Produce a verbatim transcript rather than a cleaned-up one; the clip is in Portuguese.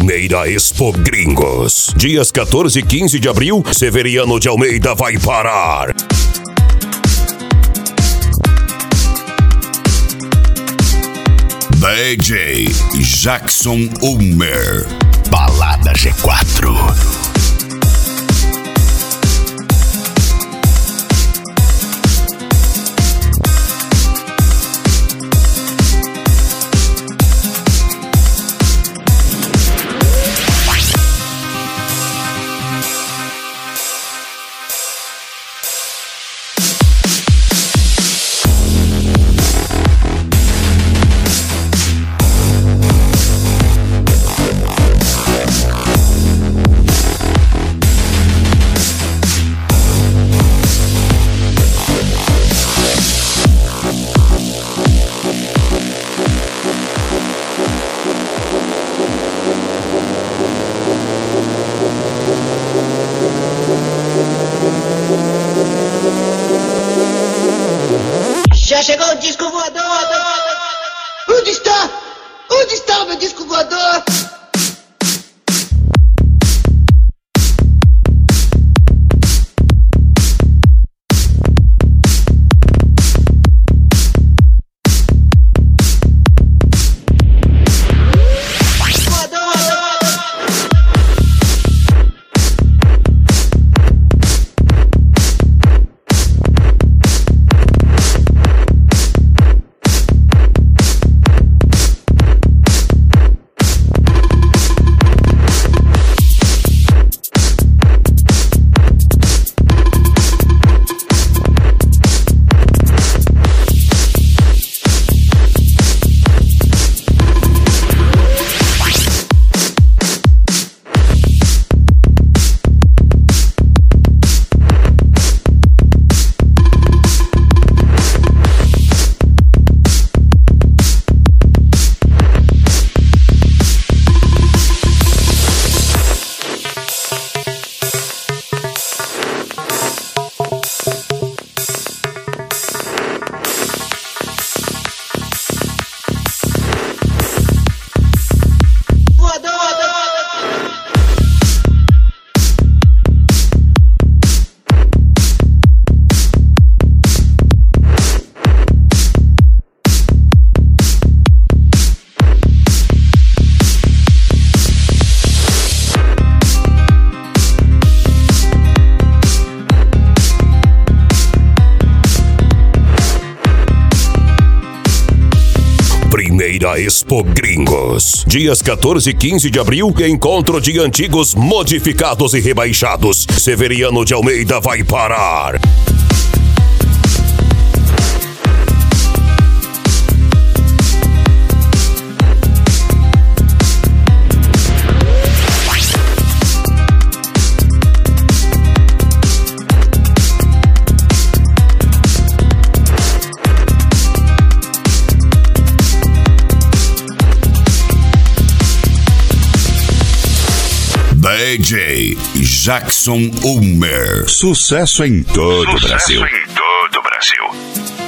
Primeira Expo Gringos. Dias quatorze e quinze de abril, Severiano de Almeida vai parar. D J Jackson Ulmer. Balada G quatro. Já chegou o disco voador! Onde está? Onde está o meu disco voador? Primeira Expo Gringos. Dias quatorze e quinze de abril, encontro de antigos modificados e rebaixados. Severiano de Almeida vai parar. D J Jackson Ulmer. Sucesso em todo o Brasil. Sucesso em todo o Brasil.